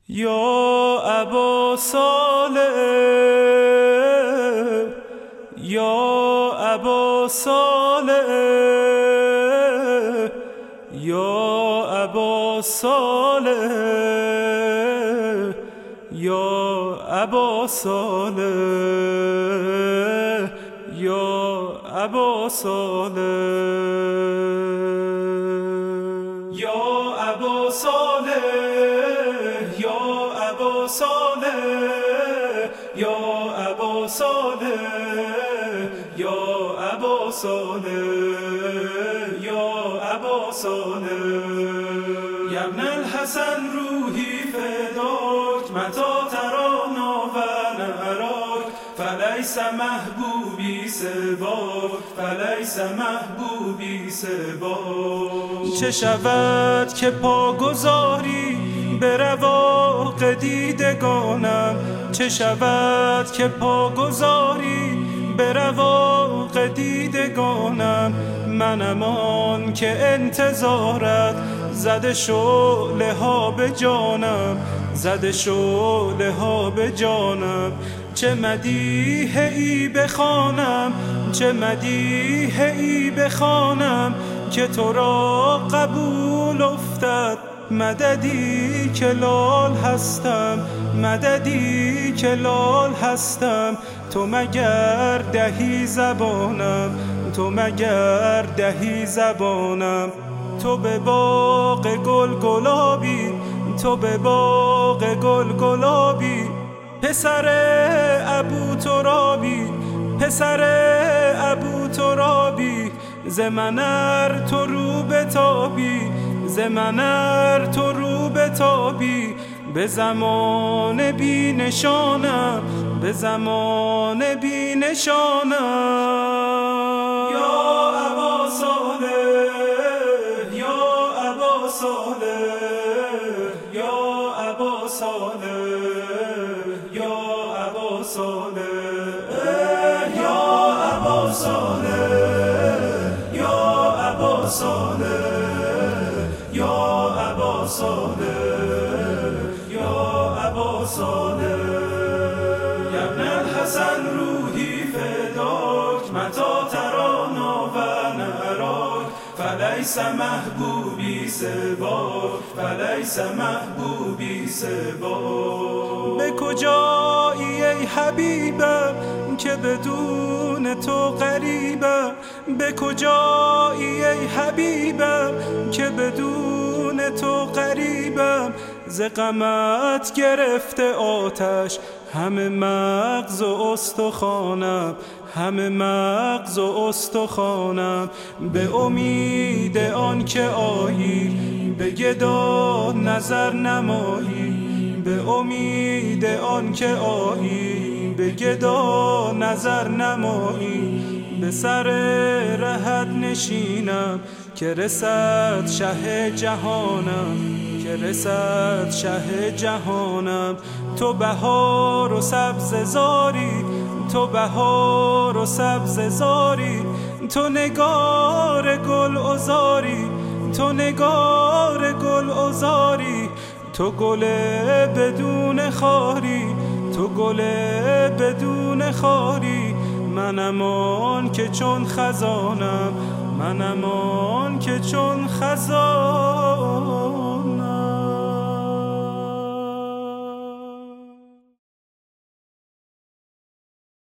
یا ابا صالح، یا ابا صالح، یا ابا صالح، یا ابا صالح، یا ابا صالح، یا ابا صالح، یا ابا صالح، یا ابا صالح، یا ابا صالح، یا ابا صالح. یا ابن الحسن روحی فداک متى ترانا و نراک فلیس محبوبی سواک، فلیس محبوبی سواک. چه شود که پا گذاری به رواق دیدگانم، چه شود که پا گذاری به رواق دیدگانم. منم آن که انتظارت زده شعله ها به جانم، زده شعله ها به جانم. چه مدیح ای بخوانم، چه مدیح ای بخوانم که تو را قبول افتد. مددی که لال هستم، مددی که لال هستم. تو مگر دهی زبانم، تو مگر دهی زبانم. تو به باغ گل گلابی، تو به باغ گل گلابی. پسر ابو ترابی، پسر ابو ترابی. ز من ار تو رو بتابی، ز من ار تو رو بتابی. به زمان بی نشانم، به زمان بی نشانم. یا ابا صالح، یا ابا صالح، یا ابا صالح، یا ابا صالح، یا ابا صالح، یا ابا صالح، یا ابا صالح، یا ابا صالح. یا ابن الحسن روحی فداک متى ترانا و نراک فلیس محبوبی سواک، فلیس محبوبی سواک. به کجایی ای حبیبم که بدون تو غریبم، به کجایی ای حبیبم که بدون تو غریبم. ز غمت گرفته آتش همه مغز و استخوانم، همه مغز و استخوانم. به امید آن که آیی به گدا نظر نمایی، به امید آن که آیی به گدا نظر نمایی. به سر رهت نشینم که رسد شه جهانم، که رسد شه جهانم. تو بهار و سبز زاری، تو بهار و سبز زاری. تو نگار گل عذاری، تو نگار گل عذاری. تو گل بدون خاری، تو گل بدون خاری. منم آن که چون خزانم، منم آن که چون خزان